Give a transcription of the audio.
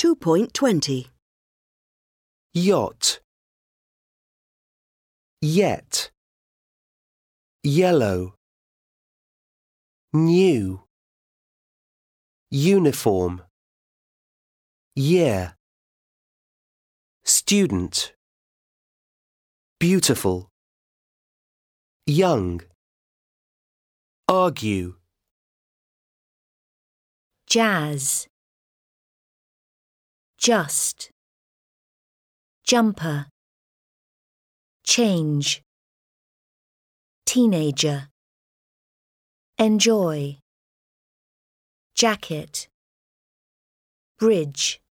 2.20. Yacht. Yet. Yellow. New. Uniform. Year. Student. Beautiful. Young. Argue. Jazz. Just. Jumper. Change. Teenager. Enjoy. Jacket. Bridge.